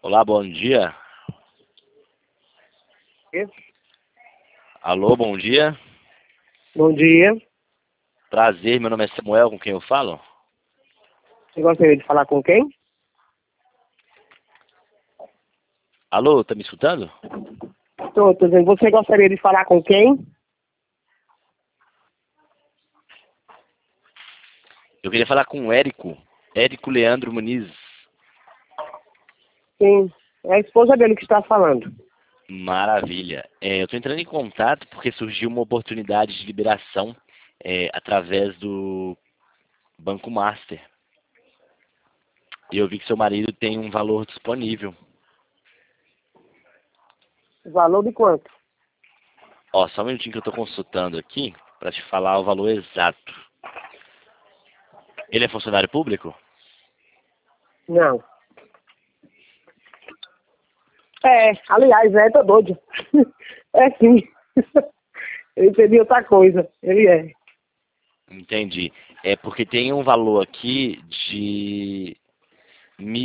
Olá, bom dia. Alô, bom dia. Bom dia. Prazer, meu nome é Samuel, com quem eu falo? Você gostaria de falar com quem? Alô, tá me escutando? Tô dizendo, você gostaria de falar com quem? Eu queria falar com o Érico Leandro Muniz. Sim, é a esposa dele que está falando. Maravilha. Eu estou entrando em contato porque surgiu uma oportunidade de liberação através do Banco Master. E eu vi que seu marido tem um valor disponível. O valor de quanto? Ó, só um minutinho que eu estou consultando aqui para te falar o valor exato. Ele é funcionário público? Não. Aliás, tô doido. É sim. Eu entendi outra coisa. Ele é. Entendi. É porque tem um valor aqui de